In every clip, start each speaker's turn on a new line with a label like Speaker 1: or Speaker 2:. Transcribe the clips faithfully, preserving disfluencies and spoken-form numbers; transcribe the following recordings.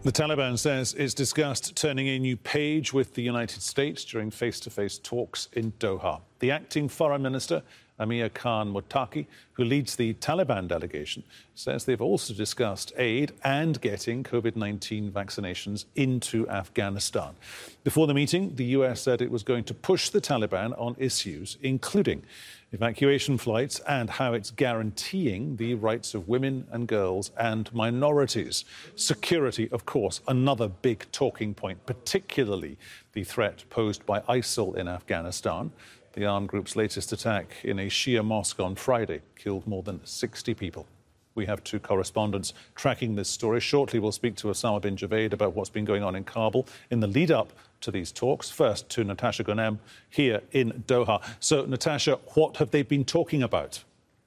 Speaker 1: The Taliban says it's discussed turning a new page with the United States during face-to-face talks in Doha. The acting foreign minister, Amir Khan Muttaqi, who leads the Taliban delegation, says they've also discussed aid and getting COVID nineteen vaccinations into Afghanistan. Before the meeting, the U S said it was going to push the Taliban on issues, including evacuation flights and how it's guaranteeing the rights of women and girls and minorities. Security, of course, another big talking point, particularly the threat posed by ISIL in Afghanistan. The armed group's latest attack in a Shia mosque on Friday killed more than sixty people. We have two correspondents tracking this story. Shortly, we'll speak to Osama bin Javaid about what's been going on in Kabul in the lead-up to these talks. First, to Natasha Ghounem here in Doha. So, Natasha, what have they been talking about?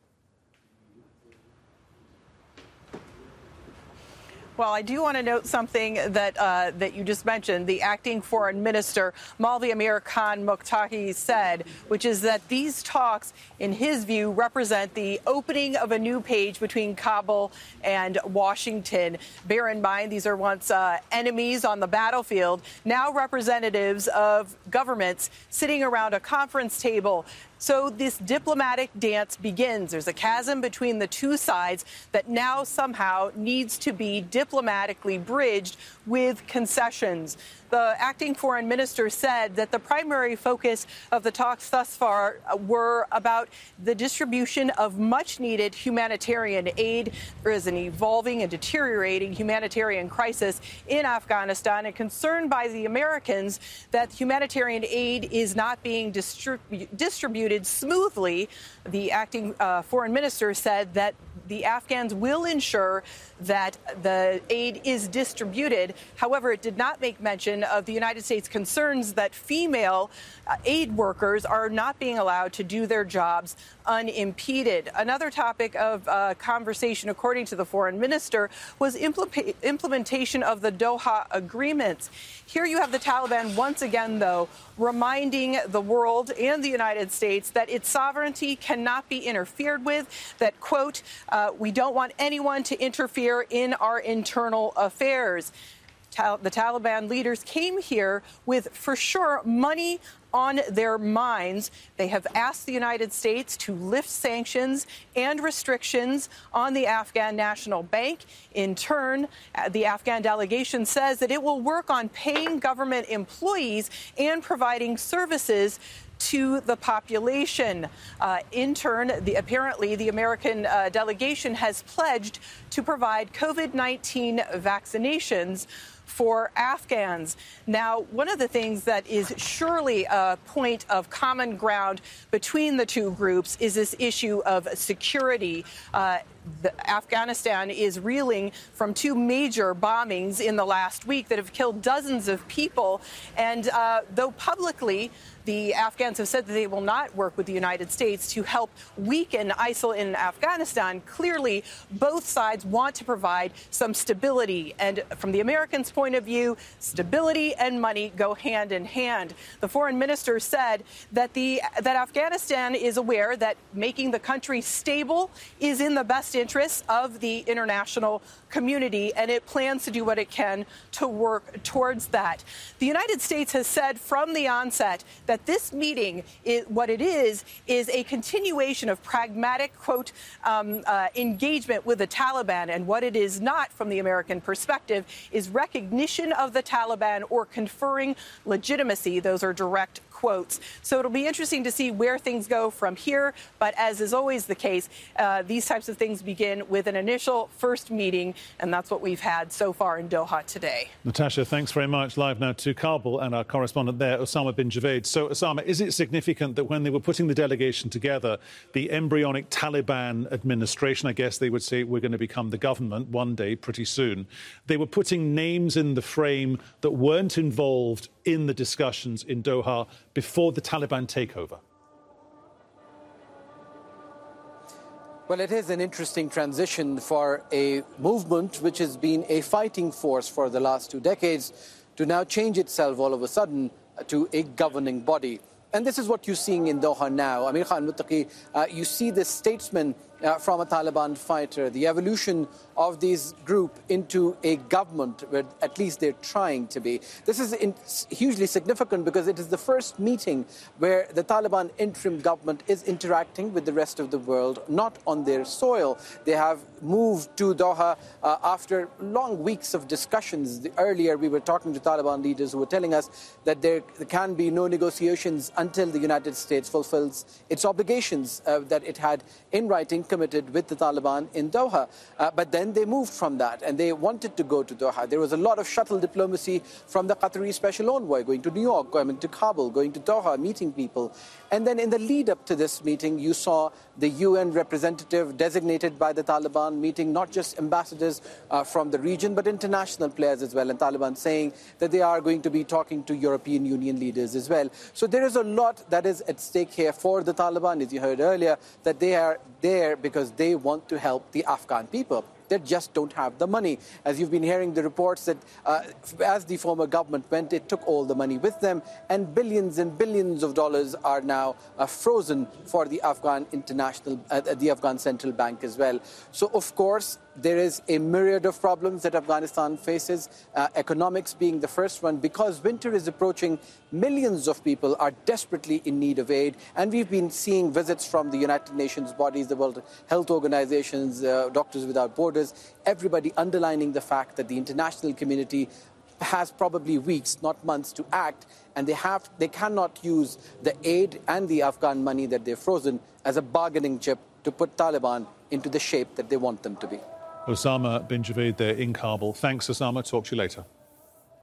Speaker 2: Well, I do want to note something that uh, that you just mentioned. The acting foreign minister, Maulvi Amir Khan Muttaqi, said, which is that these talks, in his view, represent the opening of a new page between Kabul and Washington. Bear in mind, these are once uh, enemies on the battlefield, now representatives of governments sitting around a conference table. So this diplomatic dance begins. There's a chasm between the two sides that now somehow needs to be diplomatically bridged with concessions. The acting foreign minister said that the primary focus of the talks thus far were about the distribution of much-needed humanitarian aid. There is an evolving and deteriorating humanitarian crisis in Afghanistan, and concern by the Americans that humanitarian aid is not being distribu- distributed smoothly. The acting uh, foreign minister said that the Afghans will ensure that the aid is distributed. However, it did not make mention of the United States' concerns that female uh, aid workers are not being allowed to do their jobs unimpeded. Another topic of uh, conversation, according to the foreign minister, was impl- implementation of the Doha agreements. Here you have the Taliban once again, though, reminding the world and the United States that its sovereignty cannot be interfered with, that, quote, uh, we don't want anyone to interfere in our internal affairs. Tal- the Taliban leaders came here with, for sure, money on their minds. They have asked the United States to lift sanctions and restrictions on the Afghan National Bank. In turn, the Afghan delegation says that it will work on paying government employees and providing services to the population. Uh, in turn, the, apparently the American uh, delegation has pledged to provide COVID nineteen vaccinations for Afghans. Now, one of the things that is surely a point of common ground between the two groups is this issue of security. Uh, The Afghanistan is reeling from two major bombings in the last week that have killed dozens of people. And uh, though publicly the Afghans have said that they will not work with the United States to help weaken ISIL in Afghanistan, clearly both sides want to provide some stability. And from the Americans' point of view, stability and money go hand in hand. The foreign minister said that the that Afghanistan is aware that making the country stable is in the best interests of the international community, and it plans to do what it can to work towards that. The United States has said from the onset that this meeting, is, what it is, is a continuation of pragmatic, quote, um, uh, engagement with the Taliban. And what it is not, from the American perspective, is recognition of the Taliban or conferring legitimacy. Those are direct quotes. So it'll be interesting to see where things go from here. But as is always the case, uh, these types of things begin with an initial first meeting, and that's what we've had so far in Doha today.
Speaker 1: Natasha, thanks very much. Live now to Kabul and our correspondent there, Osama bin Javaid. So, Osama, is it significant that when they were putting the delegation together, the embryonic Taliban administration, I guess they would say, we're going to become the government one day pretty soon, they were putting names in the frame that weren't involved in the discussions in Doha before the Taliban takeover?
Speaker 3: Well, it is an interesting transition for a movement which has been a fighting force for the last two decades to now change itself all of a sudden to a governing body. And this is what you're seeing in Doha now. Amir Khan Muttaqi, uh, you see this statesman uh, from a Taliban fighter, the evolution of this group into a government, where at least they're trying to be. This is in, hugely significant because it is the first meeting where the Taliban interim government is interacting with the rest of the world, not on their soil. They have moved to Doha uh, after long weeks of discussions. The, earlier, we were talking to Taliban leaders who were telling us that there can be no negotiations until the United States fulfills its obligations uh, that it had in writing committed with the Taliban in Doha. Uh, but then they moved from that and they wanted to go to Doha. There was a lot of shuttle diplomacy from the Qatari special envoy going to New York, going to Kabul, going to Doha, meeting people. And then in the lead up to this meeting, you saw the U N representative designated by the Taliban meeting not just ambassadors uh, from the region, but international players as well. And Taliban saying that they are going to be talking to European Union leaders as well. So there is a lot that is at stake here for the Taliban, as you heard earlier, that they are there because they want to help the Afghan people. They just don't have the money. As you've been hearing the reports that uh, as the former government went, it took all the money with them, and billions and billions of dollars are now uh, frozen for the Afghan international, uh, the Afghan central bank as well. So, of course, there is a myriad of problems that Afghanistan faces, uh, economics being the first one, because winter is approaching. Millions of people are desperately in need of aid, and we've been seeing visits from the United Nations bodies, the World Health Organizations, uh, Doctors Without Borders, everybody underlining the fact that the international community has probably weeks, not months, to act, and they have they cannot use the aid and the Afghan money that they've frozen as a bargaining chip to put Taliban into the shape that they want them to be.
Speaker 1: Osama bin Javid there in Kabul. Thanks, Osama. Talk to you later.